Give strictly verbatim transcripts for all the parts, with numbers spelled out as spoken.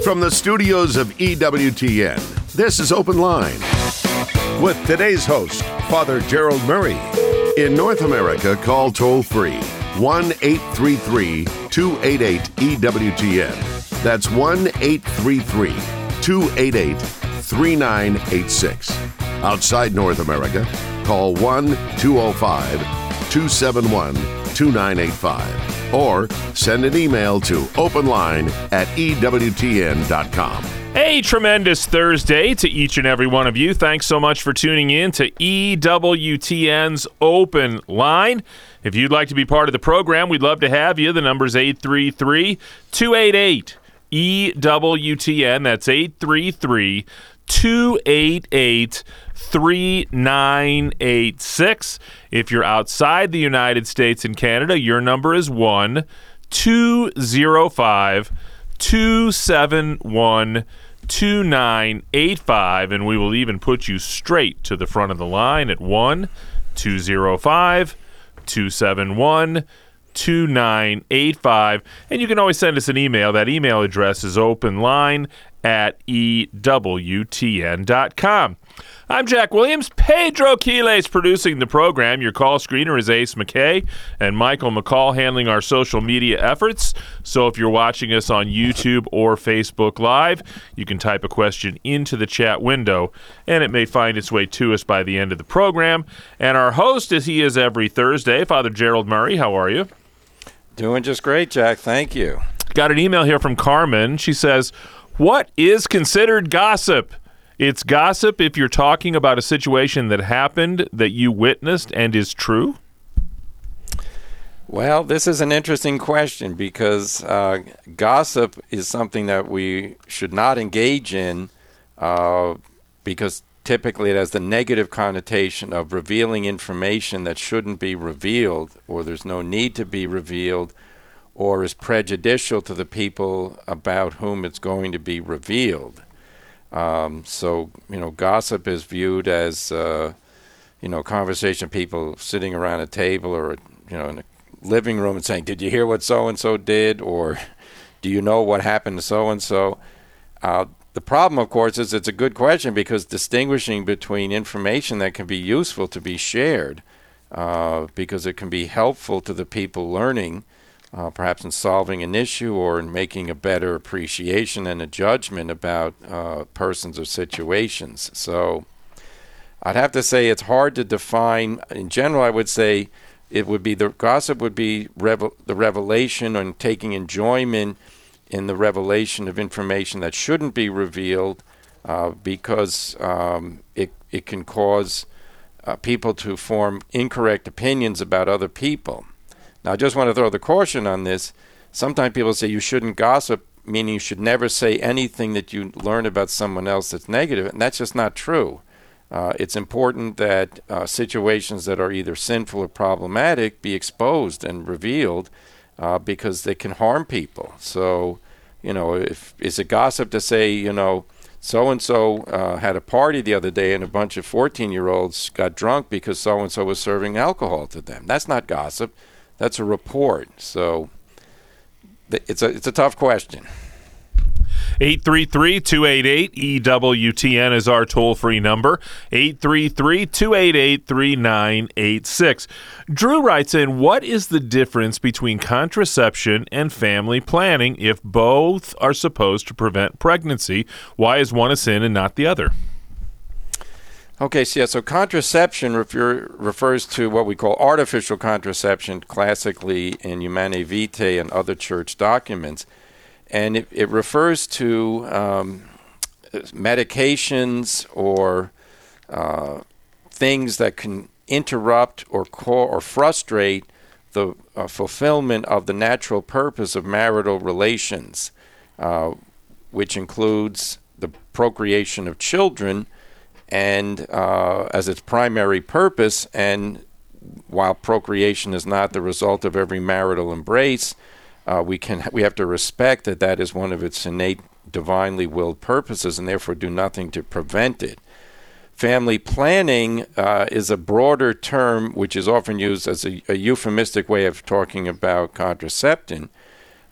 From the studios of E W T N, this is Open Line with today's host, Father Gerald Murray. In North America, call toll-free one eight three three, two eight eight, E W T N. That's one eight three three, two eight eight, three nine eight six. Outside North America, call one two oh five, two seven one, two nine eight five or send an email to openline at E W T N dot com. A tremendous Thursday to each and every one of you. Thanks so much for tuning in to E W T N's Open Line. If you'd like to be part of the program, we'd love to have you. The number's eight three three, two eight eight, E W T N. That's eight three three, two eight eight, three nine eight six. If you're outside the United States and Canada, your number is one two oh five, two seven one, two nine eight five, and we will even put you straight to the front of the line at one two oh five, two seven one, two nine eight five. And you can always send us an email. That email address is openline at E W T N dot com. I'm Jack Williams. Pedro Quiles producing the program. Your call screener is Ace McKay and Michael McCall handling our social media efforts. So if you're watching us on YouTube or Facebook Live, you can type a question into the chat window, and it may find its way to us by the end of the program. And our host, as he is every Thursday, Father Gerald Murray. How are you? Doing just great, Jack. Thank you. Got an email here from Carmen. She says, what is considered gossip? It's gossip if you're talking about a situation that happened that you witnessed and is true? Well, this is an interesting question because uh, gossip is something that we should not engage in uh, because typically it has the negative connotation of revealing information that shouldn't be revealed, or there's no need to be revealed, or is prejudicial to the people about whom it's going to be revealed. Um, so, you know, gossip is viewed as, uh, you know, conversation, people sitting around a table or, you know, in a living room and saying, did you hear what so-and-so did? Or do you know what happened to so-and-so? Uh, the problem, of course, is it's a good question because distinguishing between information that can be useful to be shared, uh, because it can be helpful to the people learning, Uh, perhaps in solving an issue or in making a better appreciation and a judgment about uh, persons or situations. So I'd have to say it's hard to define. In general, I would say it would be the gossip would be revel- the revelation and taking enjoyment in the revelation of information that shouldn't be revealed uh, because um, it, it can cause uh, people to form incorrect opinions about other people. Now, I just want to throw the caution on this. Sometimes people say you shouldn't gossip, meaning you should never say anything that you learn about someone else that's negative, and that's just not true. Uh, it's important that uh, situations that are either sinful or problematic be exposed and revealed uh, because they can harm people. So, you know, if is it gossip to say, you know, so-and-so uh, had a party the other day and a bunch of fourteen-year-olds got drunk because so-and-so was serving alcohol to them? That's not gossip. That's a report. So th- it's a it's a tough question. eight three three, two eight eight, E W T N is our toll-free number. eight three three, two eight eight, three nine eight six. Drew writes in, what is the difference between contraception and family planning if both are supposed to prevent pregnancy? Why is one a sin and not the other? Okay, so yeah, so contraception refer, refers to what we call artificial contraception, classically in Humanae Vitae and other church documents. And it, it refers to um, medications or uh, things that can interrupt or call or frustrate the uh, fulfillment of the natural purpose of marital relations, uh, which includes the procreation of children, and uh, as its primary purpose. And while procreation is not the result of every marital embrace, uh, we can we have to respect that that is one of its innate divinely willed purposes, and therefore do nothing to prevent it. Family planning uh, is a broader term which is often used as a, a euphemistic way of talking about contraception,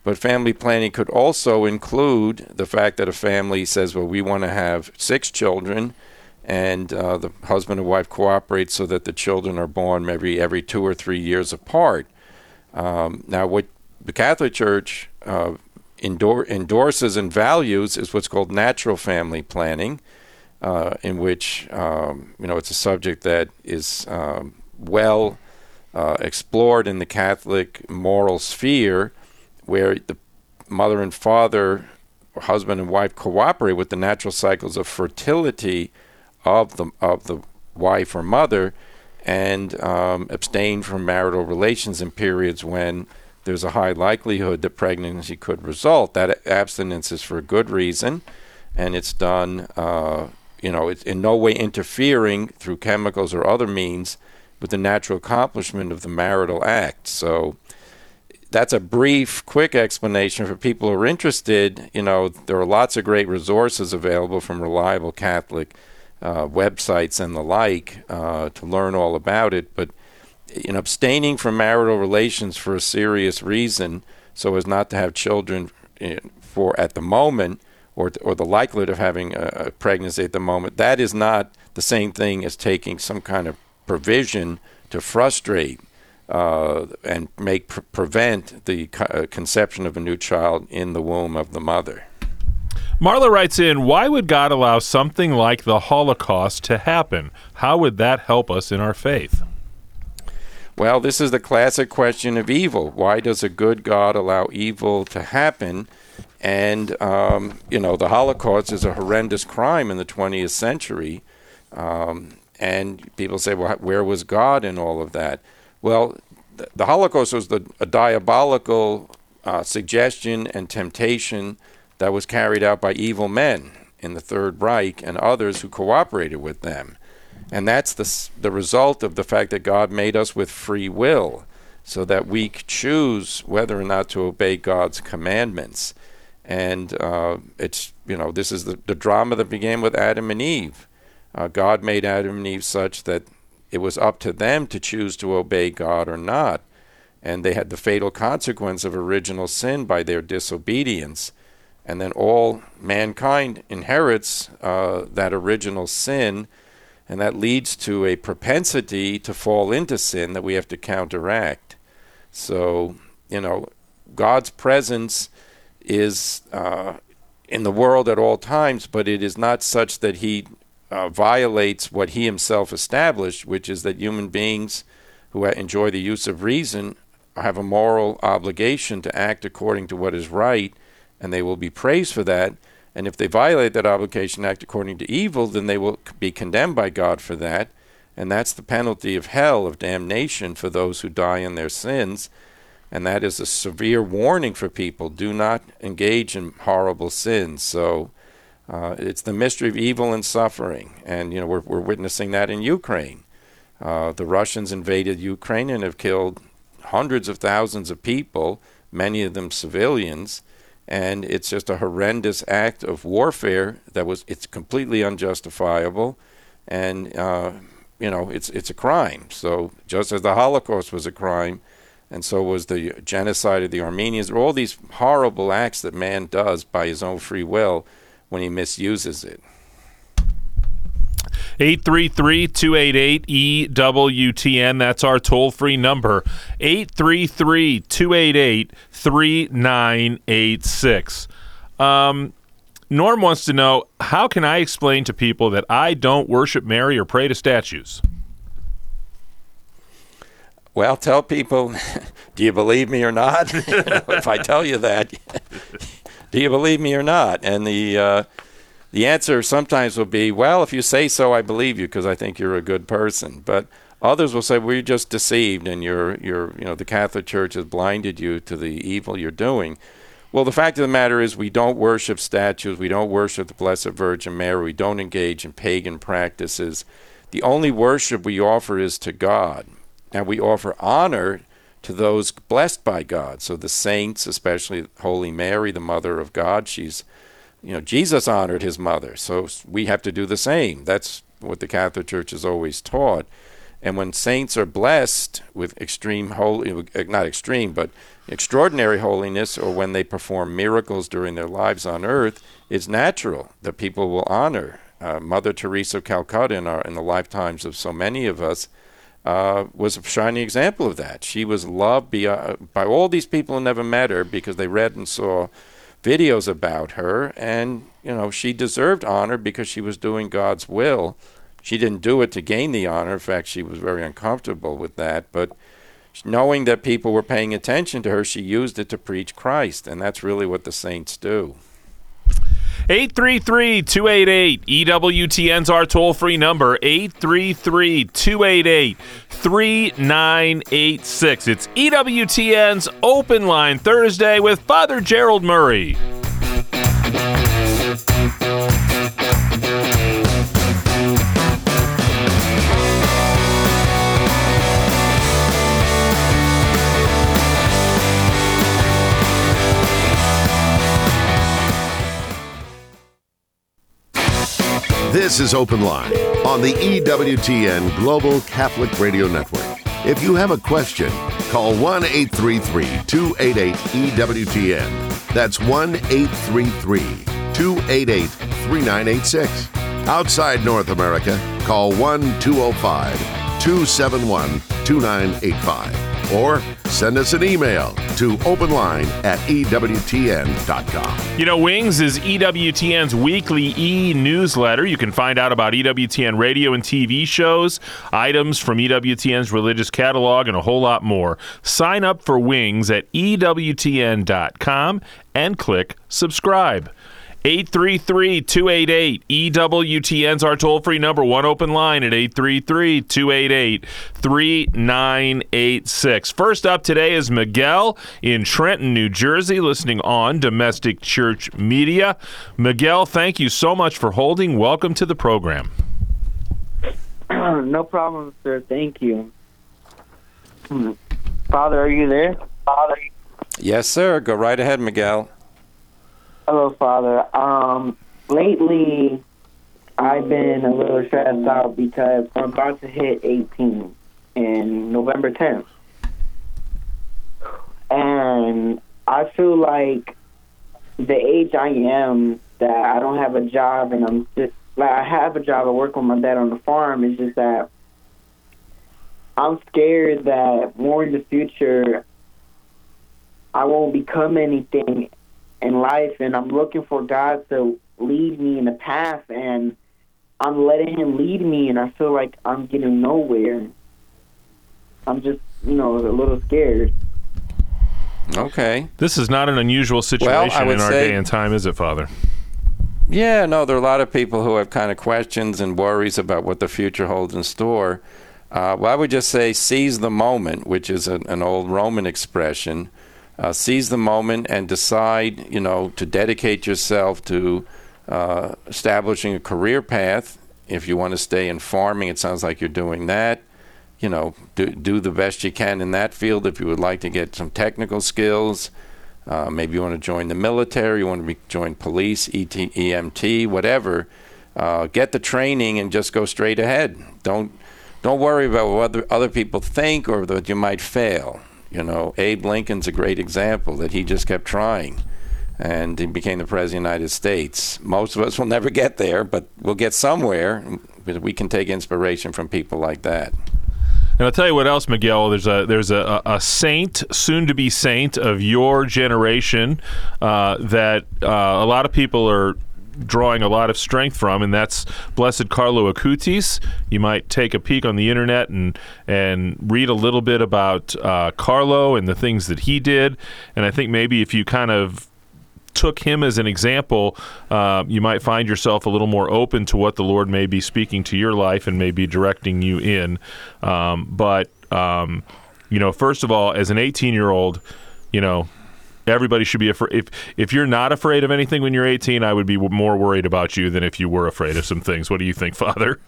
But family planning could also include the fact that a family says, well, we want to have six children, and uh, the husband and wife cooperate so that the children are born maybe every two or three years apart. Um, now, what the Catholic Church uh, endor- endorses and values is what's called natural family planning, uh, in which um, you know it's a subject that is um, well uh, explored in the Catholic moral sphere, where the mother and father, or husband and wife, cooperate with the natural cycles of fertility of the of the wife or mother, and um, abstain from marital relations in periods when there's a high likelihood that pregnancy could result. That abstinence is for a good reason, and it's done, uh, you know, it's in no way interfering through chemicals or other means with the natural accomplishment of the marital act. So that's a brief, quick explanation for people who are interested. You know, there are lots of great resources available from reliable Catholic uh, websites and the like uh, to learn all about it. But in abstaining from marital relations for a serious reason, so as not to have children for at the moment, or or the likelihood of having a pregnancy at the moment, that is not the same thing as taking some kind of provision to frustrate Uh, and make pre- prevent the co- uh, conception of a new child in the womb of the mother. Marla writes in, why would God allow something like the Holocaust to happen? How would that help us in our faith? Well, this is the classic question of evil. Why does a good God allow evil to happen? And, um, you know, the Holocaust is a horrendous crime in the twentieth century. Um, and people say, well, where was God in all of that? Well, the Holocaust was the, a diabolical uh, suggestion and temptation that was carried out by evil men in the Third Reich and others who cooperated with them. And that's the, the result of the fact that God made us with free will, so that we choose whether or not to obey God's commandments. And uh, it's, you know, this is the, the drama that began with Adam and Eve. Uh, God made Adam and Eve such that it was up to them to choose to obey God or not. And they had the fatal consequence of original sin by their disobedience. And then all mankind inherits uh, that original sin, and that leads to a propensity to fall into sin that we have to counteract. So, you know, God's presence is uh, in the world at all times, but it is not such that he Uh, violates what he himself established, which is that human beings who enjoy the use of reason have a moral obligation to act according to what is right, and they will be praised for that. And if they violate that obligation, act according to evil, then they will be condemned by God for that. And that's the penalty of hell, of damnation for those who die in their sins. And that is a severe warning for people. Do not engage in horrible sins. So Uh, it's the mystery of evil and suffering, and you know we're we're witnessing that in Ukraine. Uh, the Russians invaded Ukraine and have killed hundreds of thousands of people, many of them civilians, and it's just a horrendous act of warfare that was it's completely unjustifiable, and uh, you know it's it's a crime. So just as the Holocaust was a crime, and so was the genocide of the Armenians, all these horrible acts that man does by his own free will when he misuses it. eight three three, two eight eight, E W T N. That's our toll-free number. eight three three, two eight eight, three nine eight six. Um, Norm wants to know, how can I explain to people that I don't worship Mary or pray to statues? Well, tell people, do you believe me or not? If I tell you that, do you believe me or not? And the uh, the answer sometimes will be, well, if you say so, I believe you because I think you're a good person. But others will say, well, you're just deceived, and you're you're you know the Catholic Church has blinded you to the evil you're doing. Well, the fact of the matter is, we don't worship statues, we don't worship the Blessed Virgin Mary, we don't engage in pagan practices. The only worship we offer is to God, and we offer honor to those blessed by God. So the saints, especially Holy Mary, the Mother of God, she's, you know, Jesus honored his mother. So we have to do the same. That's what the Catholic Church has always taught. And when saints are blessed with extreme holy, not extreme, but extraordinary holiness, or when they perform miracles during their lives on earth, it's natural that people will honor. Uh, Mother Teresa of Calcutta, in, our, in the lifetimes of so many of us, uh, was a shining example of that. She was loved by, uh, by all these people who never met her because they read and saw videos about her, and you know she deserved honor because she was doing God's will. She didn't do it to gain the honor. In fact, she was very uncomfortable with that. But knowing that people were paying attention to her, she used it to preach Christ, and that's really what the saints do. eight three three, two eight eight, E W T N's our toll-free number, eight three three, two eight eight, three nine eight six. It's E W T N's Open Line Thursday with Father Gerald Murray. This is Open Line on the E W T N Global Catholic Radio Network. If you have a question, call one eight three three, two eight eight, E W T N. That's one eight three three, two eight eight, three nine eight six. Outside North America, call one two oh five, two seven one, two nine eight five. Or send us an email to openline at E W T N dot com. You know, Wings is E W T N's weekly e-newsletter. You can find out about E W T N radio and T V shows, items from E W T N's religious catalog, and a whole lot more. Sign up for Wings at E W T N dot com and click subscribe. eight three three, two eight eight, E W T N's our toll-free number. One open line at eight three three, two eight eight, three nine eight six. First up today is Miguel in Trenton, New Jersey, listening on Domestic Church Media. Miguel, thank you so much for holding. Welcome to the program. No problem, sir. Thank you. Father, are you there? Father. Yes, sir. Go right ahead, Miguel. Hello, Father. Um, lately, I've been a little stressed out because I'm about to hit eighteen in November tenth. And I feel like the age I am, that I don't have a job, and I'm just, like, I have a job, I work with my dad on the farm, it's just that I'm scared that more in the future, I won't become anything in life, and I'm looking for God to lead me in the path, and I'm letting him lead me, and I feel like I'm getting nowhere. I'm just, you know, a little scared. Okay. This is not an unusual situation well, in our say, day and time, is it, Father? Yeah, no, there are a lot of people who have kind of questions and worries about what the future holds in store. Uh, well, I would just say seize the moment, which is an, an old Roman expression. Uh, seize the moment and decide, you know, to dedicate yourself to uh, establishing a career path. If you want to stay in farming, it sounds like you're doing that. You know, do, do the best you can in that field. If you would like to get some technical skills, uh, maybe you want to join the military, you want to be, join police, E T, E M T, whatever. Uh, get the training and just go straight ahead. Don't don't worry about what other, other people think or that you might fail. You know, Abe Lincoln's a great example that he just kept trying, and he became the President of the United States. Most of us will never get there, but we'll get somewhere. We can take inspiration from people like that. And I'll tell you what else, Miguel. There's a there's a, a saint, soon-to-be saint of your generation uh, that uh, a lot of people are drawing a lot of strength from, and that's Blessed Carlo Acutis. You might take a peek on the internet and and read a little bit about uh, Carlo and the things that he did. And I think maybe if you kind of took him as an example, uh, you might find yourself a little more open to what the Lord may be speaking to your life and may be directing you in. Um, but, um, you know, first of all, as an eighteen-year-old, you know, everybody should be afraid. If if you're not afraid of anything when you're eighteen, I would be more worried about you than if you were afraid of some things. What do you think, Father?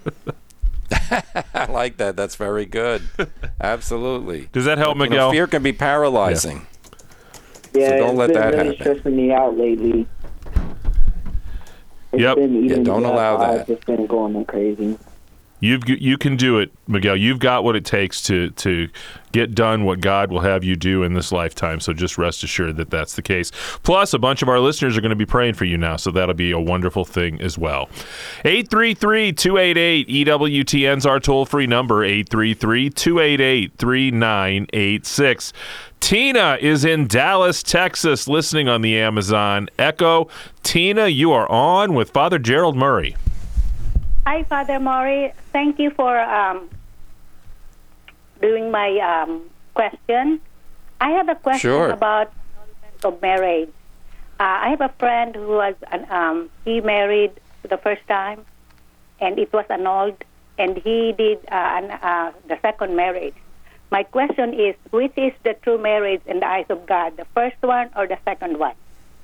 I like that. That's very good. Absolutely. Does that help, but, Miguel? You know, fear can be paralyzing. Yeah. Yeah, so don't it's let been that really happen. stressing me out lately. It's Yep. been Yeah, eating don't me allow up. that. I've just been going crazy. You've you can do it, Miguel. You've got what it takes to to get done what God will have you do in this lifetime. So just rest assured that that's the case. Plus, a bunch of our listeners are going to be praying for you now, so that'll be a wonderful thing as well. eight three three, two eight eight, E W T N's our toll-free number, eight three three, two eight eight, three nine eight six. Tina is in Dallas, Texas, listening on the Amazon Echo. Tina, you are on with Father Gerald Murray. Hi, Father Murray. Thank you for um, doing my um, question. I have a question Sure. about annulment of marriage. Uh, I have a friend who was um, he married for the first time, and it was annulled, and he did uh, an, uh, the second marriage. My question is, which is the true marriage in the eyes of God, the first one or the second one?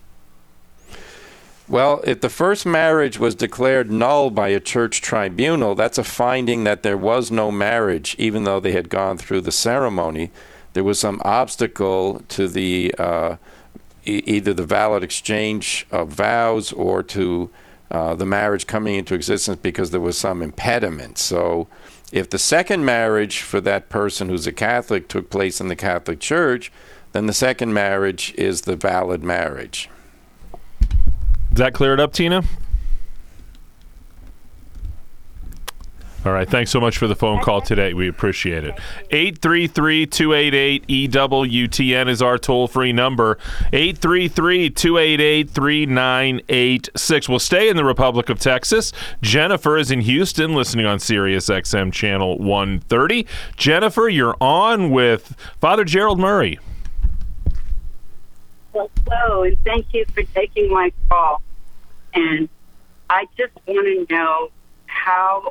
Well, if the first marriage was declared null by a church tribunal, that's a finding that there was no marriage, even though they had gone through the ceremony. There was some obstacle to the uh, e- either the valid exchange of vows or to uh, the marriage coming into existence because there was some impediment. So if the second marriage for that person who's a Catholic took place in the Catholic Church, then the second marriage is the valid marriage. Does that clear it up, Tina? All right. Thanks so much for the phone call today. We appreciate it. eight three three, two eight eight, E W T N is our toll-free number. eight three three, two eight eight, three nine eight six. We'll stay in the Republic of Texas. Jennifer is in Houston, listening on Sirius X M Channel one thirty. Jennifer, you're on with Father Gerald Murray. Well, hello, and thank you for taking my call. And I just want to know how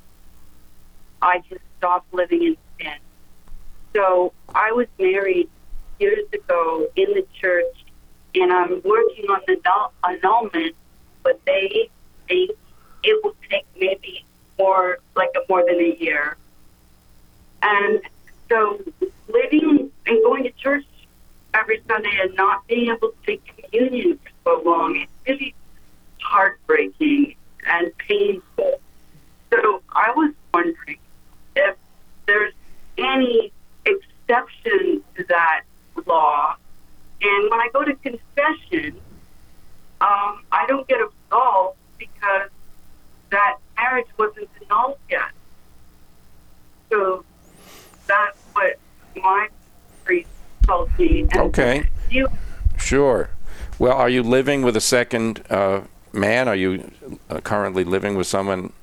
I just stopped living in sin. So I was married years ago in the church, and I'm working on the annul- annulment, but they think it will take maybe more, like a, more than a year. And so living and going to church every Sunday and not being able to take communion for so long, it's really heartbreaking and painful. So I was wondering if there's any exception to that law. And when I go to confession, um, I don't get absolved because that marriage wasn't annulled yet. So that's what my priest told me. And Okay. You, Sure. Well, are you living with a second uh, man? Are you uh, currently living with someone?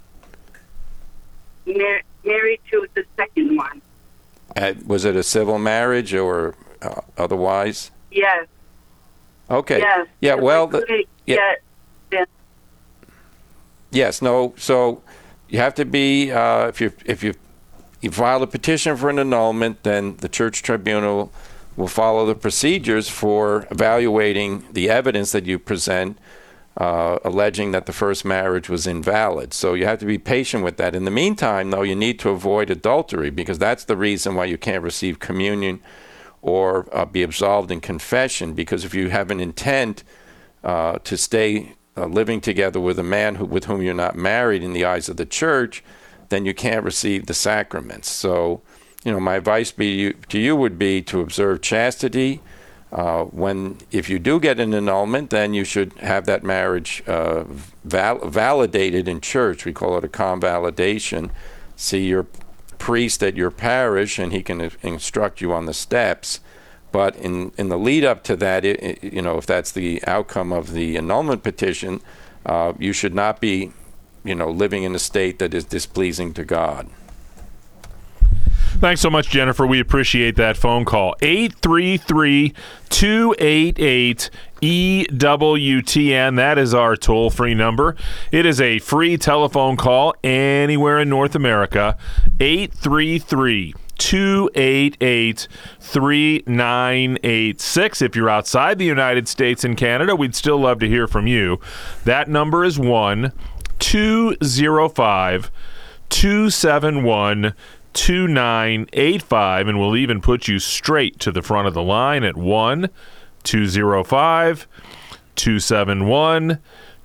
mar- married to the second one. Uh, was it a civil marriage or uh, otherwise? Yes. Okay. Yes. Yeah. If Well. I The, couldn't yeah. get this. Yes. No. So you have to be uh, if you if you you file a petition for an annulment, then the church tribunal will follow the procedures for evaluating the evidence that you present, uh, alleging that the first marriage was invalid. So you have to be patient with that. In the meantime, though, you need to avoid adultery, because that's the reason why you can't receive communion or uh, be absolved in confession, because if you have an intent uh, to stay uh, living together with a man who, with whom you're not married in the eyes of the church, then you can't receive the sacraments. So, you know, my advice be you, to you would be to observe chastity. Uh, when, if you do get an annulment, then you should have that marriage uh, val- validated in church. We call it a convalidation. See your priest at your parish, and he can instruct you on the steps. But in, in the lead up to that, it, it, you know, if that's the outcome of the annulment petition, uh, you should not be, you know, living in a state that is displeasing to God. Thanks so much, Jennifer. We appreciate that phone call. eight three three, two eight eight, E W T N. That is our toll-free number. It is a free telephone call anywhere in North America. eight three three, two eight eight, three nine eight six. If you're outside the United States and Canada, we'd still love to hear from you. That number is one two zero five, two seven one, two nine eight five, and we'll even put you straight to the front of the line at one two zero five, two seven one,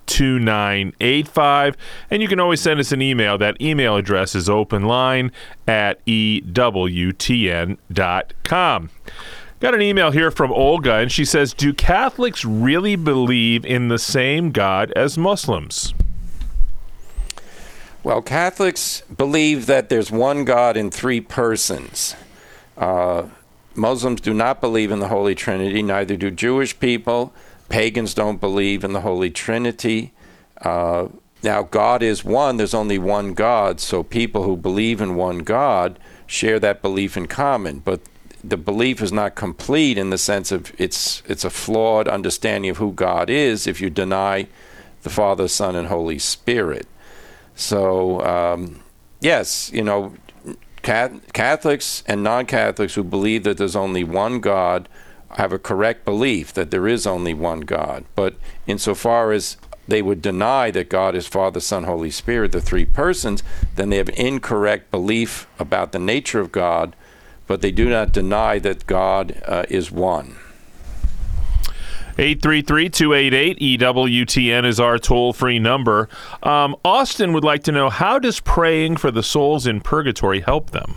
two nine eight five. And you can always send us an email. That email address is openline at E W T N dot com. Got an email here from Olga, and she says, do Catholics really believe in the same God as Muslims? Well, Catholics believe that there's one God in three persons. Uh, Muslims do not believe in the Holy Trinity, neither do Jewish people. Pagans don't believe in the Holy Trinity. Uh, now, God is one. There's only one God, so people who believe in one God share that belief in common. But the belief is not complete in the sense of it's it's a flawed understanding of who God is if you deny the Father, Son, and Holy Spirit. So, um, yes, you know, Catholics and non-Catholics who believe that there's only one God have a correct belief that there is only one God. But insofar as they would deny that God is Father, Son, Holy Spirit, the three persons, then they have incorrect belief about the nature of God, but they do not deny that God uh, is one. eight three three, two eight eight, E W T N is our toll-free number. Um, Austin would like to know, how does praying for the souls in purgatory help them?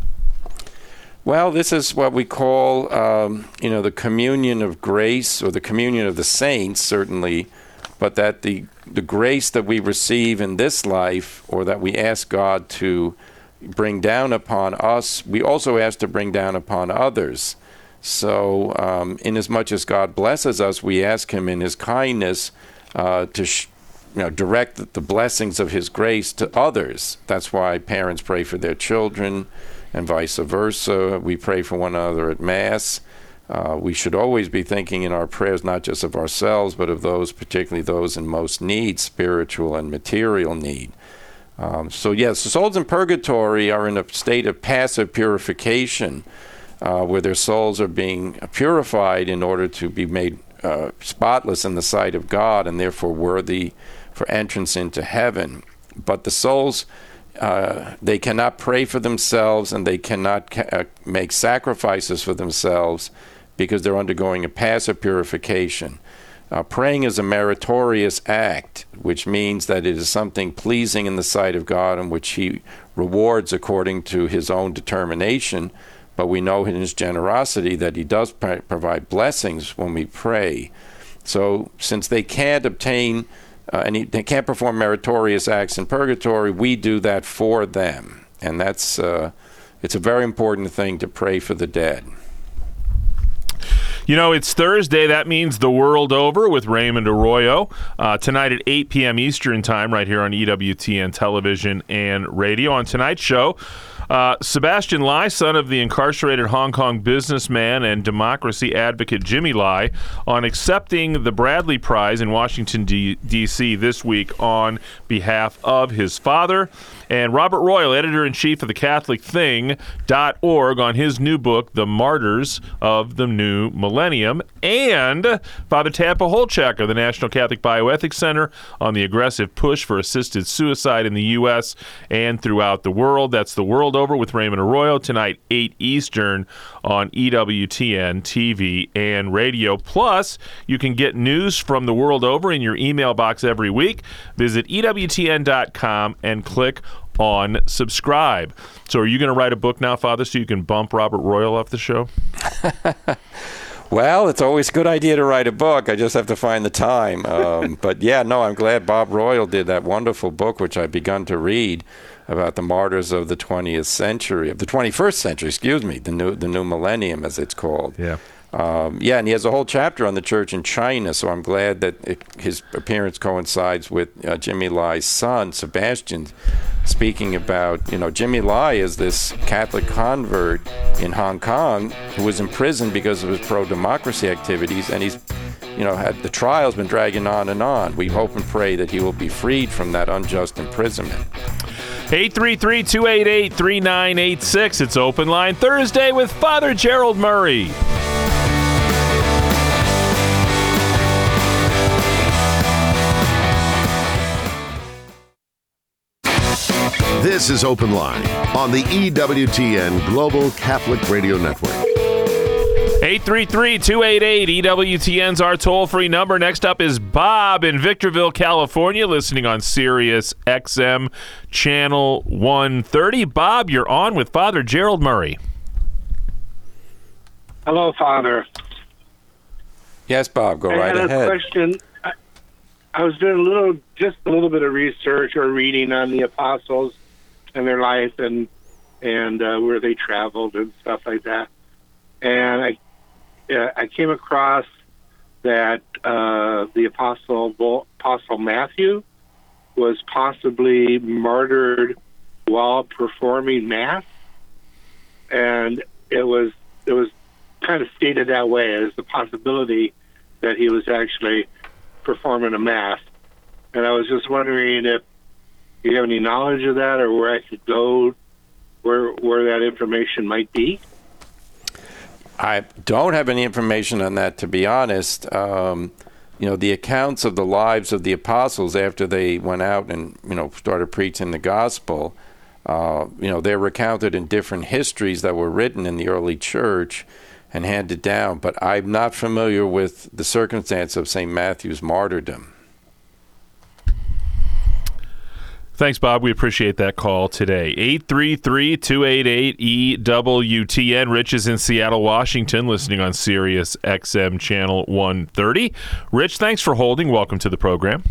Well, this is what we call, um, you know, the communion of grace, or the communion of the saints, certainly, but that the, the grace that we receive in this life, or that we ask God to bring down upon us, we also ask to bring down upon others. So, um, inasmuch as God blesses us, we ask Him in His kindness uh, to sh- you know, direct the blessings of His grace to others. That's why parents pray for their children, and vice versa. We pray for one another at Mass. Uh, we should always be thinking in our prayers not just of ourselves, but of those, particularly those in most need, spiritual and material need. Um, so yes, the souls in purgatory are in a state of passive purification, uh, where their souls are being purified in order to be made uh, spotless in the sight of God, and therefore worthy for entrance into heaven. But the souls, uh, they cannot pray for themselves, and they cannot ca- uh, make sacrifices for themselves, because they're undergoing a passive purification. Uh, praying is a meritorious act, which means that it is something pleasing in the sight of God, and which He rewards according to His own determination. But we know in His generosity that He does pr- provide blessings when we pray. So since they can't obtain, uh, any, they can't perform meritorious acts in purgatory, we do that for them. And that's uh, it's a very important thing to pray for the dead. You know, it's Thursday. That means the world over with Raymond Arroyo. Uh, tonight at eight p.m. Eastern Time, right here on E W T N Television and Radio. On tonight's show, uh, Sebastian Lai, son of the incarcerated Hong Kong businessman and democracy advocate Jimmy Lai, on accepting the Bradley Prize in Washington, D C this week on behalf of his father. And Robert Royal, editor-in-chief of the Catholic Thing dot org, on his new book, The Martyrs of the New Millennium. And Father Tampa Holchak of the National Catholic Bioethics Center on the aggressive push for assisted suicide in the U S and throughout the world. That's The World Over with Raymond Arroyo, tonight, eight Eastern on E W T N T V and radio. Plus, you can get news from The World Over in your email box every week. Visit E W T N dot com and click on subscribe. So are you going to write a book now, Father, so you can bump Robert Royal off the show? Well, it's always a good idea to write a book. I just have to find the time. Um, but yeah, no, I'm glad Bob Royal did that wonderful book, which I've begun to read, about the martyrs of the twentieth century, of the twenty-first century, excuse me, the new the new millennium, as it's called. Yeah. Um, yeah, and he has a whole chapter on the church in China, so I'm glad that it, his appearance coincides with uh, Jimmy Lai's son, Sebastian, speaking about, you know, Jimmy Lai is this Catholic convert in Hong Kong who was imprisoned because of his pro-democracy activities, and he's, you know, had the trial's been dragging on and on. We hope and pray that he will be freed from that unjust imprisonment. eight three three, two eight eight, three nine eight six. It's Open Line Thursday with Father Gerald Murray. This is Open Line on the E W T N Global Catholic Radio Network. eight three three, two eight eight, E W T N's our toll-free number. Next up is Bob in Victorville, California, listening on Sirius X M Channel one thirty. Bob, you're on with Father Gerald Murray. Hello, Father. Yes, Bob, go I right had ahead. a question. I, I was doing a little, just a little bit of research or reading on the apostles and their life and and uh, where they traveled and stuff like that. And I uh, I came across that uh, the apostle Apostle Matthew was possibly martyred while performing Mass, and it was it was kind of stated that way as the possibility that he was actually performing a Mass. And I was just wondering if you have any knowledge of that, or where I could go, where where that information might be. I don't have any information on that, to be honest. Um, you know, the accounts of the lives of the apostles after they went out and, you know, started preaching the gospel, uh, you know, they're recounted in different histories that were written in the early church and handed down. But I'm not familiar with the circumstance of Saint Matthew's martyrdom. Thanks, Bob. We appreciate that call today. eight three three, two eight eight, E W T N. Rich is in Seattle, Washington, listening on Sirius X M Channel one thirty. Rich, thanks for holding. Welcome to the program.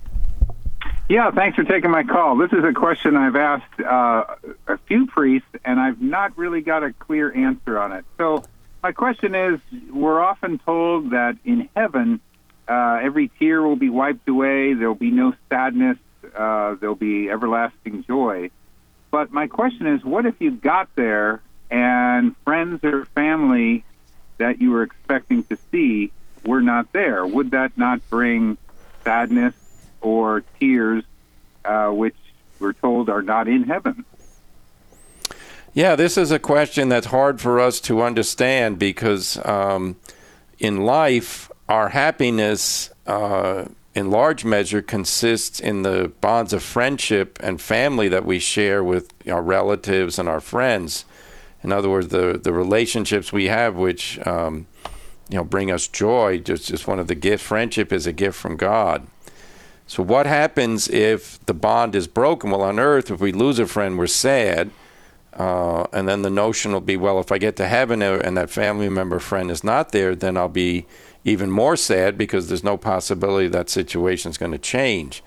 Yeah, thanks for taking my call. This is a question I've asked uh, a few priests, and I've not really got a clear answer on it. So my question is, we're often told that in heaven, uh, every tear will be wiped away, there'll be no sadness, Uh, there'll be everlasting joy. But my question is, what if you got there and friends or family that you were expecting to see were not there? Would that not bring sadness or tears, uh, which we're told are not in heaven? Yeah, this is a question that's hard for us to understand because um, in life, our happiness uh, in large measure consists in the bonds of friendship and family that we share with our relatives and our friends. In other words, the, the relationships we have which um, you know, bring us joy, just, just one of the gifts. Friendship is a gift from God. So what happens if the bond is broken? Well, on earth, if we lose a friend, we're sad. Uh, and then the notion will be, well, if I get to heaven and that family member friend is not there, then I'll be even more sad because there's no possibility that situation is going to change.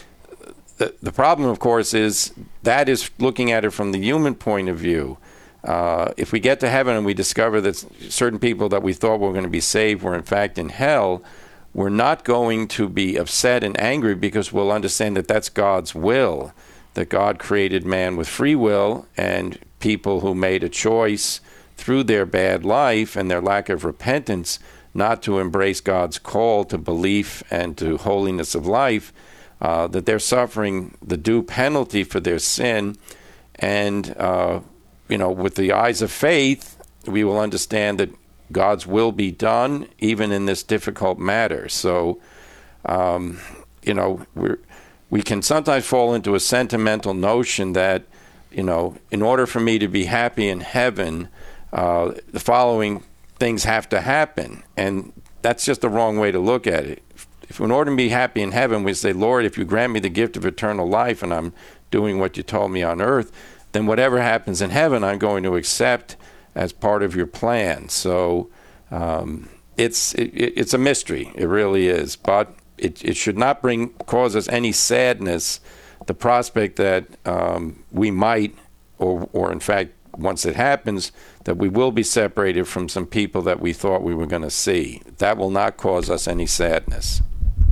The, the problem, of course, is that is looking at it from the human point of view. Uh, if we get to heaven and we discover that certain people that we thought were going to be saved were in fact in hell, we're not going to be upset and angry because we'll understand that that's God's will, that God created man with free will, and people who made a choice through their bad life and their lack of repentance not to embrace God's call to belief and to holiness of life, uh, that they're suffering the due penalty for their sin. And, uh, you know, with the eyes of faith, we will understand that God's will be done even in this difficult matter. So, um, you know, we're, we can sometimes fall into a sentimental notion that, you know, in order for me to be happy in heaven, uh, the following things have to happen. And that's just the wrong way to look at it. If in order to be happy in heaven, we say, Lord, if you grant me the gift of eternal life and I'm doing what you told me on earth, then whatever happens in heaven, I'm going to accept as part of your plan. So um, it's it, it's a mystery. It really is. But it, it should not bring cause us any sadness, the prospect that um, we might, or or in fact, once it happens, that we will be separated from some people that we thought we were going to see. That will not cause us any sadness.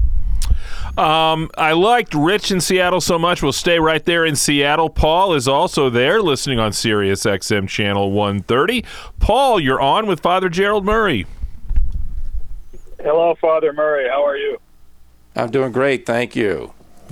Um, I liked Rich in Seattle so much. We'll stay right there in Seattle. Paul is also there, listening on Sirius X M Channel one thirty. Paul, you're on with Father Gerald Murray. Hello, Father Murray. How are you? I'm doing great, thank you.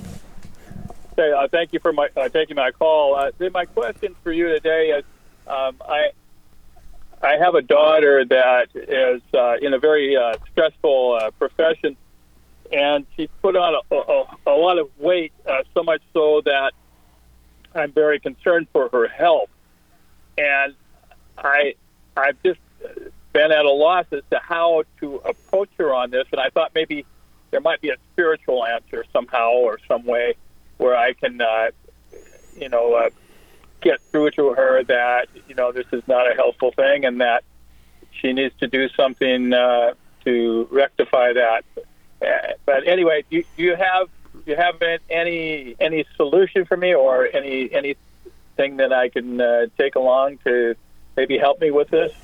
Hey, uh, thank you for my uh, taking my call. Uh, my question for you today is, um, I I have a daughter that is uh, in a very uh, stressful uh, profession, and she's put on a, a, a lot of weight, uh, so much so that I'm very concerned for her health. And I I've just been at a loss as to how to approach her on this, and I thought maybe there might be a spiritual answer somehow or some way where I can, uh, you know, uh, get through to her that, you know, this is not a helpful thing and that she needs to do something uh, to rectify that. Uh, but anyway, do you, do you have do you have any any solution for me or any anything that I can uh, take along to maybe help me with this?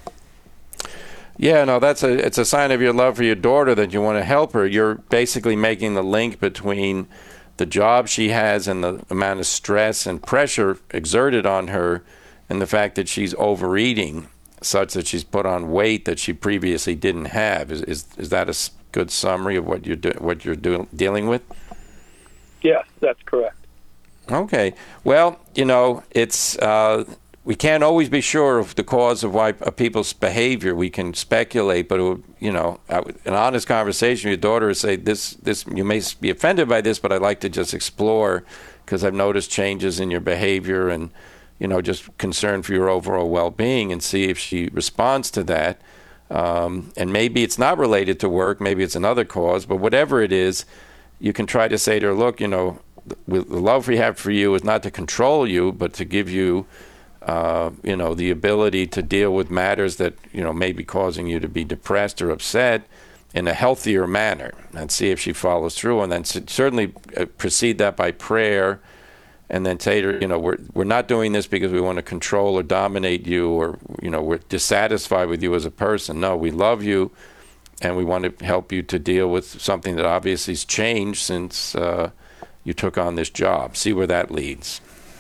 Yeah, no, that's a it's a sign of your love for your daughter that you want to help her. You're basically making the link between the job she has and the amount of stress and pressure exerted on her and the fact that she's overeating such that she's put on weight that she previously didn't have. Is is, is that a good summary of what you're do, what you're do, dealing with? Yes, that's correct. Okay. Well, you know, it's uh, we can't always be sure of the cause of why of people's behavior. We can speculate, but it would, you know, an honest conversation with your daughter would say, "This, this, you may be offended by this, but I'd like to just explore because I've noticed changes in your behavior and, you know, just concern for your overall well-being," and see if she responds to that. Um, and maybe it's not related to work, maybe it's another cause, but whatever it is, you can try to say to her, "Look, you know, the, the love we have for you is not to control you, but to give you." Uh, you know, the ability to deal with matters that, you know, may be causing you to be depressed or upset in a healthier manner, and see if she follows through. And then certainly precede that by prayer, and then say to her, you know, we're, we're not doing this because we want to control or dominate you, or, you know, we're dissatisfied with you as a person. No, we love you, and we want to help you to deal with something that obviously has changed since uh, you took on this job. See where that leads.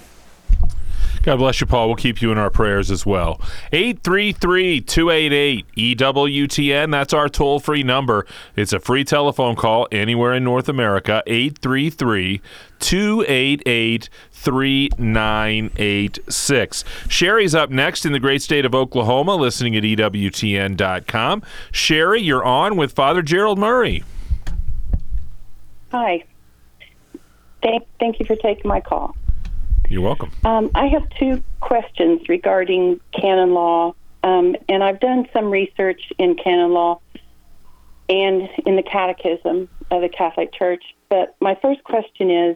God bless you, Paul. We'll keep you in our prayers as well. eight three three, two eight eight, E W T N. That's our toll-free number. It's a free telephone call anywhere in North America. eight three three, two eight eight, three nine eight six. Sherry's up next in the great state of Oklahoma, listening at E W T N dot com. Sherry, you're on with Father Gerald Murray. Hi. Thank, thank you for taking my call. You're welcome. Um, I have two questions regarding canon law, um, and I've done some research in canon law and in the Catechism of the Catholic Church. But my first question is,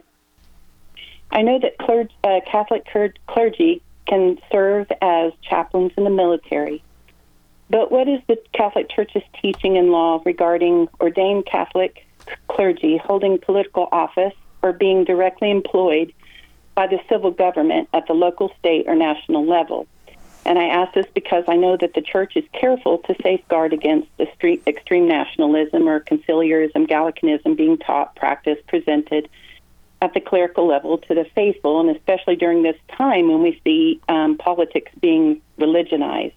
I know that clergy, uh, Catholic clergy can serve as chaplains in the military, but what is the Catholic Church's teaching and law regarding ordained Catholic clergy holding political office or being directly employed by the civil government at the local, state, or national level? And I ask this because I know that the Church is careful to safeguard against extreme, extreme nationalism or conciliarism, Gallicanism being taught, practiced, presented at the clerical level to the faithful, and especially during this time when we see um, politics being religionized.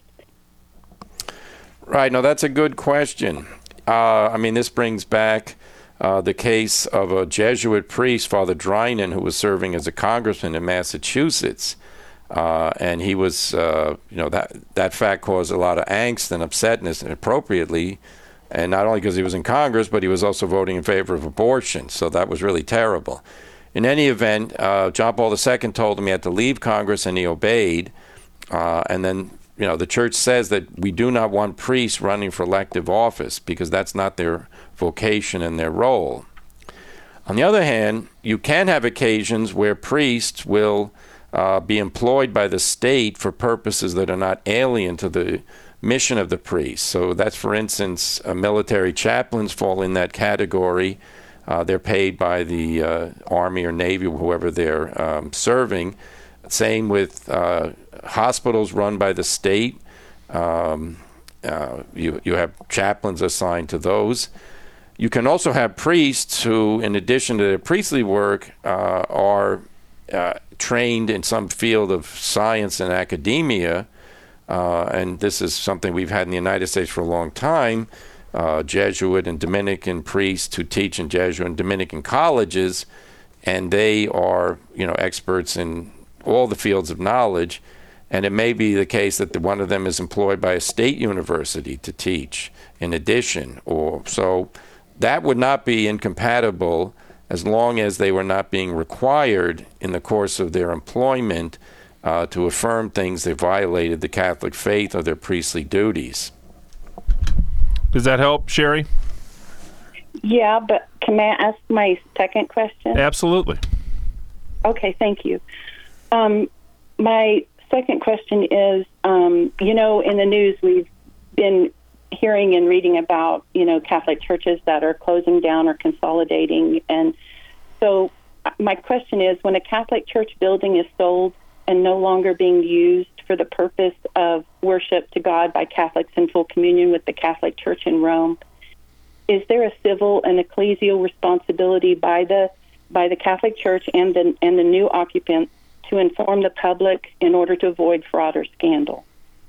Right. No, that's a good question. Uh, I mean, this brings back Uh, the case of a Jesuit priest, Father Drinan, who was serving as a congressman in Massachusetts. Uh, and he was, uh, you know, that that fact caused a lot of angst and upsetness, and appropriately, and not only because he was in Congress, but he was also voting in favor of abortion. So that was really terrible. In any event, uh, John Paul the Second told him he had to leave Congress, and he obeyed. Uh, and then, you know, the Church says that we do not want priests running for elective office because that's not their vocation and their role. On the other hand, you can have occasions where priests will uh, be employed by the state for purposes that are not alien to the mission of the priest. So that's, for instance, uh, military chaplains fall in that category. Uh, they're paid by the uh, Army or Navy, whoever they're um, serving. Same with uh, hospitals run by the state. Um, uh, you, you have chaplains assigned to those. You can also have priests who, in addition to their priestly work, uh, are uh, trained in some field of science and academia. Uh, and this is something we've had in the United States for a long time. Uh, Jesuit and Dominican priests who teach in Jesuit and Dominican colleges, and they are, you know, experts in all the fields of knowledge. And it may be the case that the, one of them is employed by a state university to teach in addition, or so. That would not be incompatible as long as they were not being required in the course of their employment uh, to affirm things that violated the Catholic faith or their priestly duties. Does that help, Sherry? Yeah, but can I ask my second question? Absolutely. Okay, thank you. Um, my second question is, um, you know, in the news we've been hearing and reading about, you know, Catholic churches that are closing down or consolidating. And so my question is, when a Catholic church building is sold and no longer being used for the purpose of worship to God by Catholics in full communion with the Catholic Church in Rome, is there a civil and ecclesial responsibility by the by the Catholic Church and the and the new occupant to inform the public in order to avoid fraud or scandal?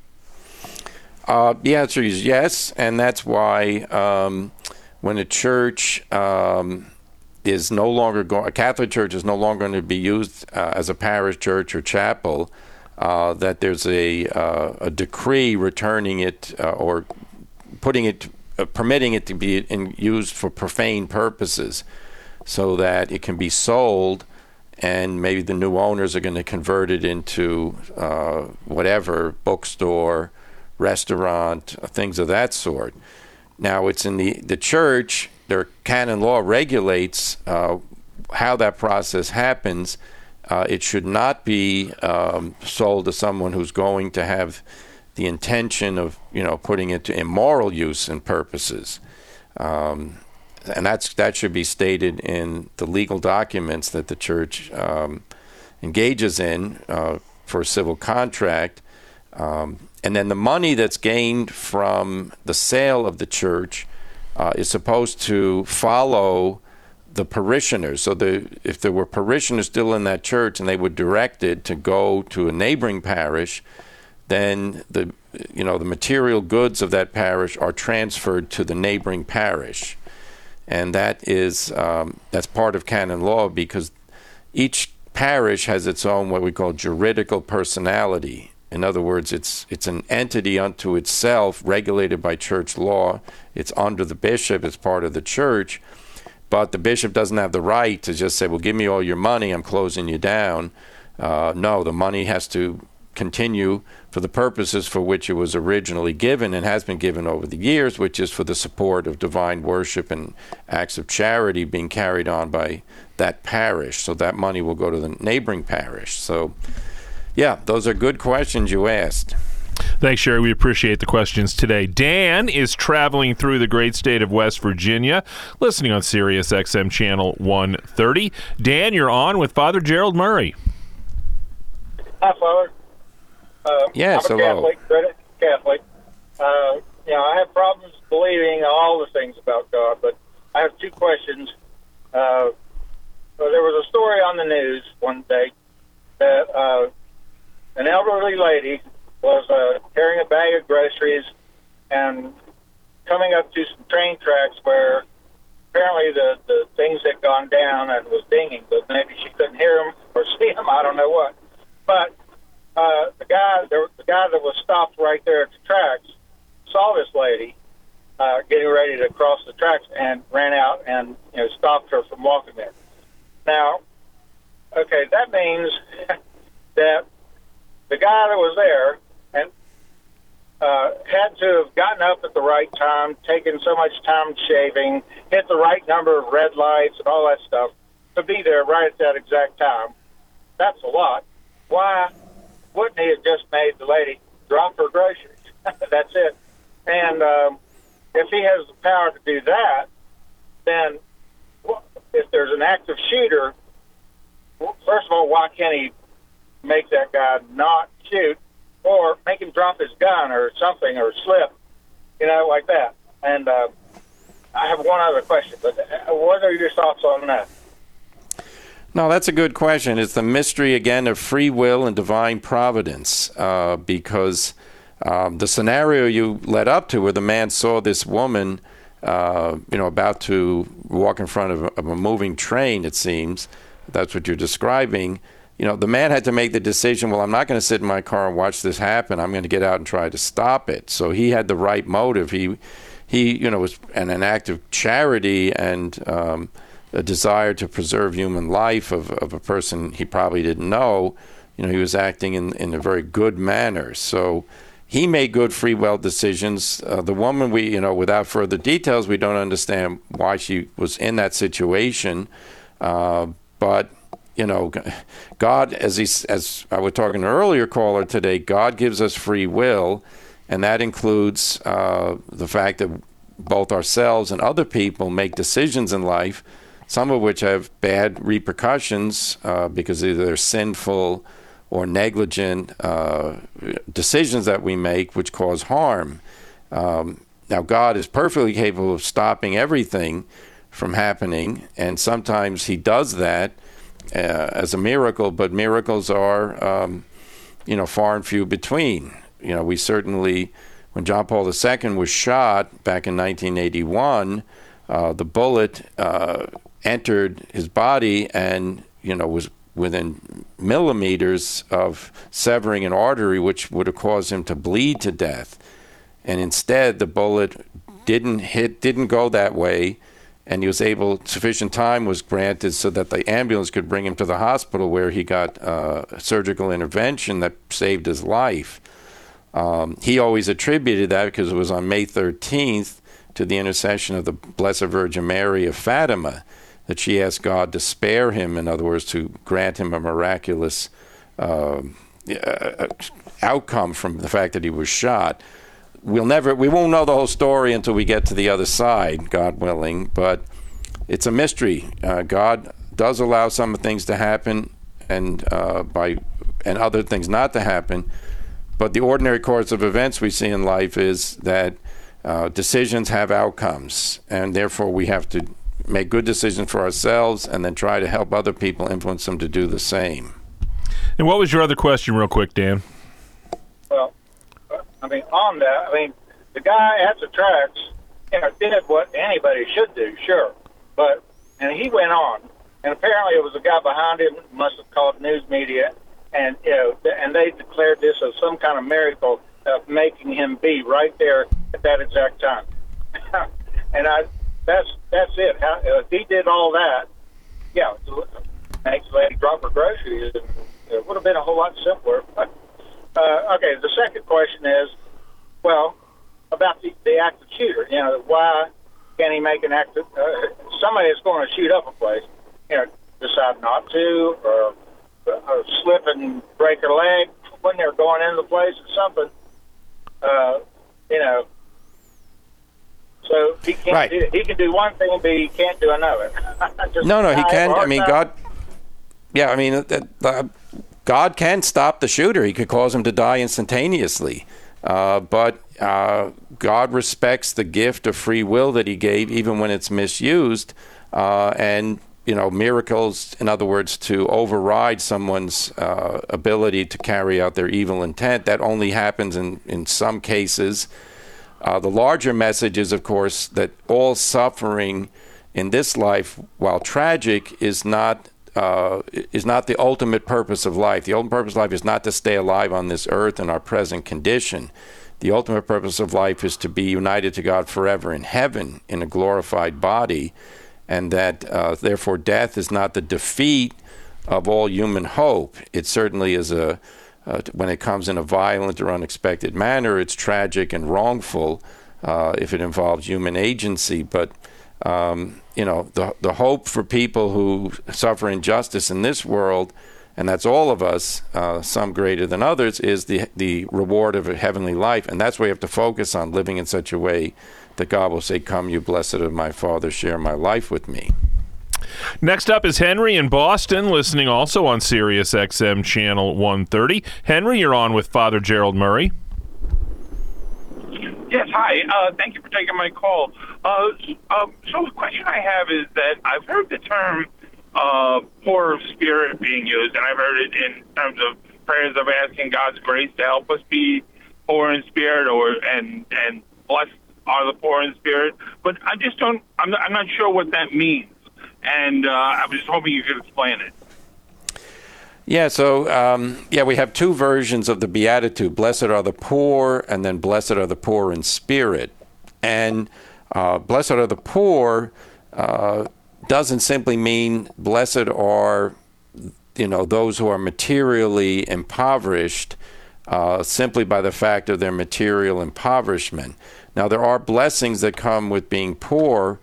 Uh, the answer is yes, and that's why um, when a church um, is no longer going, a Catholic church is no longer going to be used uh, as a parish church or chapel, uh, that there's a uh, a decree returning it uh, or putting it, uh, permitting it to be in, used for profane purposes, so that it can be sold, and maybe the new owners are going to convert it into uh, whatever, bookstore, restaurant, things of that sort. Now, it's in the, the church, their canon law regulates uh, how that process happens. Uh, it should not be um, sold to someone who's going to have the intention of, you know, putting it to immoral use and purposes. Um, and that's that should be stated in the legal documents that the church um, engages in uh, for a civil contract. Um, and then the money that's gained from the sale of the church uh, is supposed to follow the parishioners. So the, if there were parishioners still in that church and they were directed to go to a neighboring parish, then the you know the material goods of that parish are transferred to the neighboring parish. And that is um, that's part of canon law, because each parish has its own what we call juridical personality. In other words, it's it's an entity unto itself, regulated by church law. It's under the bishop, it's part of the church, but the bishop doesn't have the right to just say, well, give me all your money, I'm closing you down. Uh, no, the money has to continue for the purposes for which it was originally given and has been given over the years, which is for the support of divine worship and acts of charity being carried on by that parish. So that money will go to the neighboring parish. So, yeah, those are good questions you asked. Thanks, Sherry. We appreciate the questions today. Dan is traveling through the great state of West Virginia, listening on Sirius X M channel one thirty. Dan, you're on with Father Gerald Murray. Hi, Father. Uh, yes, I'm a hello. Catholic, credit Catholic. Uh, you know, I have problems believing all the things about God, but I have two questions. Uh, so there was a story on the news one day that uh, an elderly lady was uh, carrying a bag of groceries and coming up to some train tracks where apparently the, the things had gone down and was dinging, but maybe she couldn't hear them or see them, I don't know what. But uh, the guy there, the guy that was stopped right there at the tracks saw this lady uh, getting ready to cross the tracks and ran out and you know stopped her from walking there. Now, okay, that means that the guy that was there and uh, had to have gotten up at the right time, taken so much time shaving, hit the right number of red lights and all that stuff to be there right at that exact time. That's a lot. Why wouldn't he have just made the lady drop her groceries? That's it. And um, if he has the power to do that, then if there's an active shooter, first of all, why can't he make that guy not shoot, or make him drop his gun or something, or slip, you know, like that? And uh, I have one other question, but what are your thoughts on that? No, that's a good question. It's the mystery, again, of free will and divine providence, uh, because um, the scenario you led up to where the man saw this woman, uh, you know, about to walk in front of a, of a moving train, it seems, that's what you're describing. You know, the man had to make the decision, well, I'm not going to sit in my car and watch this happen. I'm going to get out and try to stop it. So he had the right motive. He, he you know, was an, an act of charity and um, a desire to preserve human life of, of a person he probably didn't know. You know, he was acting in, in a very good manner. So he made good free will decisions. Uh, the woman, we, you know, without further details, we don't understand why she was in that situation. Uh, but, you know, God, as he, as I was talking to an earlier caller today, God gives us free will, and that includes uh, the fact that both ourselves and other people make decisions in life, some of which have bad repercussions uh, because either they're sinful or negligent uh, decisions that we make which cause harm. Um, now, God is perfectly capable of stopping everything from happening, and sometimes he does that uh, as a miracle, but miracles are, um, you know, far and few between. You know, we certainly, when John Paul the Second was shot back in nineteen eighty-one, uh, the bullet uh, entered his body and, you know, was within millimeters of severing an artery, which would have caused him to bleed to death. And instead, the bullet didn't hit, didn't go that way, and he was able, sufficient time was granted so that the ambulance could bring him to the hospital where he got uh, surgical intervention that saved his life. Um, he always attributed that, because it was on May thirteenth, to the intercession of the Blessed Virgin Mary of Fatima, that she asked God to spare him, in other words, to grant him a miraculous uh, uh, outcome from the fact that he was shot. We'll never, we won't know the whole story until we get to the other side, God willing, but it's a mystery. Uh, God does allow some things to happen and uh, by and other things not to happen, but the ordinary course of events we see in life is that uh, decisions have outcomes, and therefore we have to make good decisions for ourselves and then try to help other people, influence them to do the same. And what was your other question, real quick, Dan? Well, I mean, on that, I mean, the guy at the tracks, you know, did what anybody should do, sure. But, and he went on, and apparently it was a guy behind him, must have called news media, and, you know, and they declared this as some kind of miracle of making him be right there at that exact time. And I, that's that's it. How, if he did all that, yeah, makes the lady drop her groceries, and it would have been a whole lot simpler. But, uh, okay, the second question is, well, about the, the active shooter. You know, why can't he make an active? Uh, somebody that's going to shoot up a place, you know, decide not to, or, or slip and break her leg when they're going into the place or something. Uh, you know. So he can't right. do, he can do one thing, but he can't do another. no, no, he can. I mean, God. Yeah, I mean, uh, uh, God can stop the shooter. He could cause him to die instantaneously. Uh, but uh, God respects the gift of free will that he gave, even when it's misused. Uh, and, you know, miracles, in other words, to override someone's uh, ability to carry out their evil intent, that only happens in, in some cases. Uh, the larger message is, of course, that all suffering in this life, while tragic, is not uh, is not the ultimate purpose of life. The ultimate purpose of life is not to stay alive on this earth in our present condition. The ultimate purpose of life is to be united to God forever in heaven in a glorified body, and that, uh, therefore, death is not the defeat of all human hope. It certainly is a Uh, when it comes in a violent or unexpected manner, it's tragic and wrongful uh, if it involves human agency. But, um, you know, the the hope for people who suffer injustice in this world, and that's all of us, uh, some greater than others, is the the reward of a heavenly life. And that's where you have to focus on, living in such a way that God will say, "Come, you blessed of my Father, share my life with me." Next up is Henry in Boston, listening also on Sirius X M Channel one thirty. Henry, you're on with Father Gerald Murray. Yes, hi. Uh, thank you for taking my call. Uh, um, so the question I have is that I've heard the term uh, poor of spirit being used, and I've heard it in terms of prayers of asking God's grace to help us be poor in spirit, or and and blessed are the poor in spirit. But I just don't. I'm not, I'm not sure what that means. And uh, I was just hoping you could explain it. Yeah, so, um, yeah, we have two versions of the Beatitude. Blessed are the poor, and then blessed are the poor in spirit. And uh, blessed are the poor uh, doesn't simply mean blessed are, you know, those who are materially impoverished. uh, simply by the fact of their material impoverishment. Now, there are blessings that come with being poor,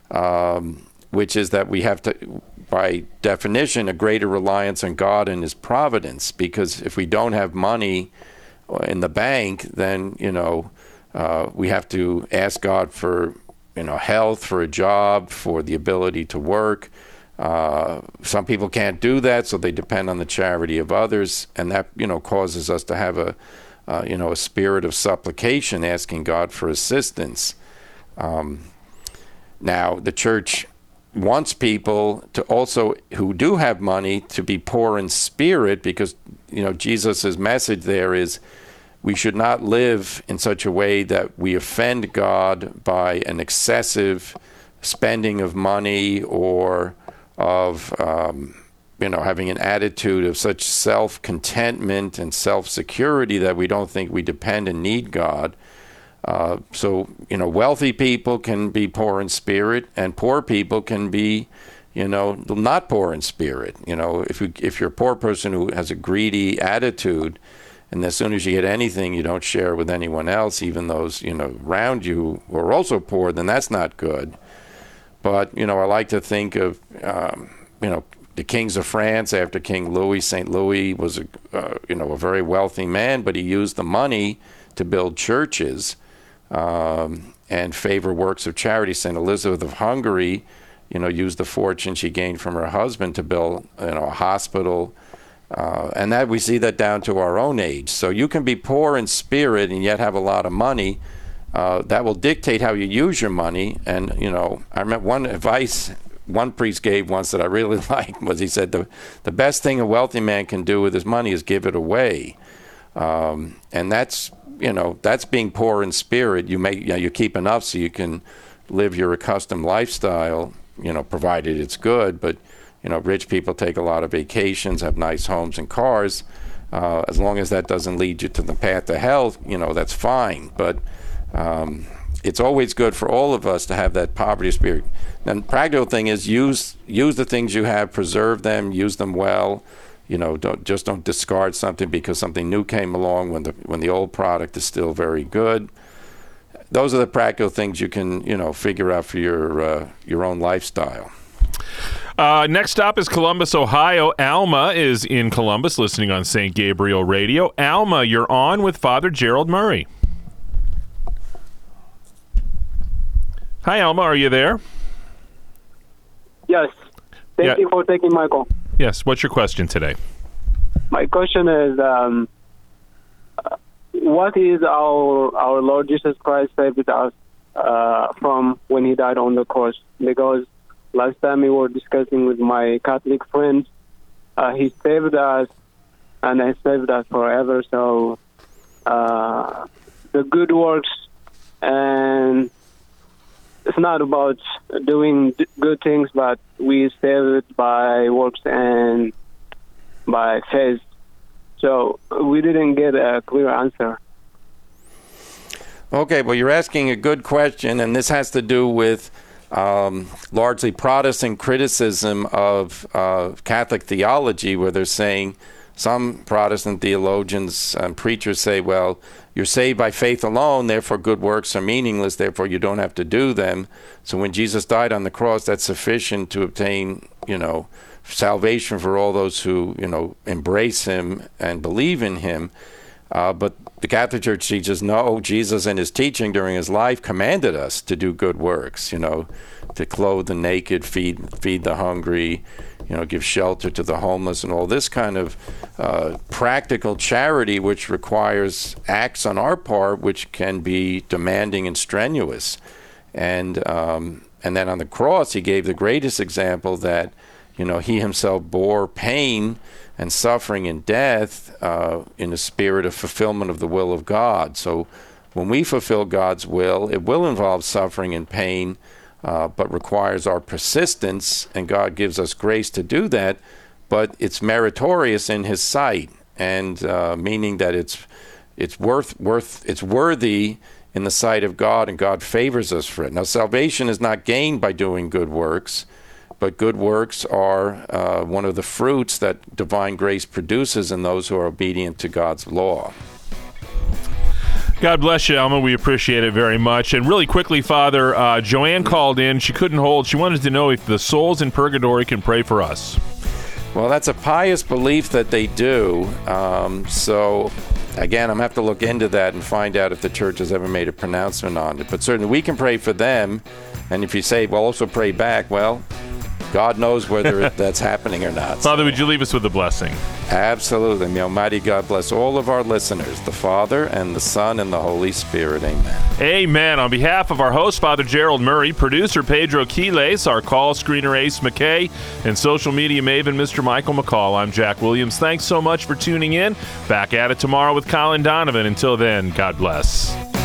um, which is that we have to, by definition, a greater reliance on God and His providence, because if we don't have money in the bank, then, you know, uh, we have to ask God for, you know, health, for a job, for the ability to work. Uh, some people can't do that, so they depend on the charity of others, and that, you know, causes us to have a, uh, you know, a spirit of supplication, asking God for assistance. Um, now, the church wants people to also, who do have money, to be poor in spirit, because, you know, Jesus's message there is we should not live in such a way that we offend God by an excessive spending of money, or of, um, you know, having an attitude of such self-contentment and self-security that we don't think we depend and need God. Uh, so, you know, wealthy people can be poor in spirit, and poor people can be, you know, not poor in spirit. You know, if you, if you're a poor person who has a greedy attitude, and as soon as you get anything, you don't share with anyone else, even those, you know, around you who are also poor, then that's not good. But, you know, I like to think of, um, you know, the kings of France after King Louis. Saint Louis was, a, uh, you know, a very wealthy man, but he used the money to build churches um, and favor works of charity. Saint Elizabeth of Hungary, you know, used the fortune she gained from her husband to build, you know, a hospital. Uh, and that we see that down to our own age. So you can be poor in spirit and yet have a lot of money. Uh, that will dictate how you use your money. And, you know, I remember one advice one priest gave once that I really liked was, he said, the, the best thing a wealthy man can do with his money is give it away. Um, and that's, you know, that's being poor in spirit. You make, you know, you keep enough so you can live your accustomed lifestyle, you know, provided it's good. But, you know, rich people take a lot of vacations, have nice homes and cars. Uh, as long as that doesn't lead you to the path to hell, you know, that's fine. But Um, it's always good for all of us to have that poverty spirit. And the practical thing is use use the things you have, preserve them, use them well. You know, don't just don't discard something because something new came along when the when the old product is still very good. Those are the practical things you can, you know, figure out for your uh, your own lifestyle. Uh, next stop is Columbus, Ohio. Alma is in Columbus, listening on Saint Gabriel Radio. Alma, you're on with Father Gerald Murray. Hi, Alma. Are you there? Yes. Thank Yeah. you for taking my call. Yes. What's your question today? My question is, um, uh, what is our our Lord Jesus Christ saved us uh, from when He died on the cross? Because last time we were discussing with my Catholic friends, uh, He saved us, and He saved us forever. So uh, the good works, and it's not about doing d- good things, but we saved by works and by faith. So we didn't get a clear answer. Okay, well, you're asking a good question, and this has to do with um, largely Protestant criticism of uh, Catholic theology, where they're saying, some Protestant theologians and preachers say, well, you're saved by faith alone, therefore good works are meaningless, therefore you don't have to do them. So when Jesus died on the cross, that's sufficient to obtain, you know, salvation for all those who, you know, embrace Him and believe in Him. Uh, but the Catholic Church teaches, no, Jesus in His teaching during His life commanded us to do good works, you know, to clothe the naked, feed feed the hungry, you know, give shelter to the homeless, and all this kind of uh, practical charity, which requires acts on our part, which can be demanding and strenuous. And um, and then on the cross, He gave the greatest example that, you know, He Himself bore pain and suffering and death uh, in the spirit of fulfillment of the will of God. So when we fulfill God's will, it will involve suffering and pain, uh, but requires our persistence, and God gives us grace to do that, but it's meritorious in His sight, and uh, meaning that it's it's worth worth it's worthy in the sight of God, and God favors us for it. Now, salvation is not gained by doing good works, but good works are uh, one of the fruits that divine grace produces in those who are obedient to God's law. God bless you, Alma. We appreciate it very much. And really quickly, Father, uh, Joanne called in. She couldn't hold. She wanted to know if the souls in purgatory can pray for us. Well, that's a pious belief that they do. Um, so, again, I'm going to have to look into that and find out if the church has ever made a pronouncement on it. But certainly we can pray for them. And if you say, well, also pray back, well, God knows whether that's happening or not. Father, would you leave us with a blessing? Absolutely. May Almighty God bless all of our listeners, the Father and the Son and the Holy Spirit. Amen. Amen. On behalf of our host, Father Gerald Murray, producer Pedro Quiles, our call screener Ace McKay, and social media maven Mister Michael McCall, I'm Jack Williams. Thanks so much for tuning in. Back at it tomorrow with Colin Donovan. Until then, God bless.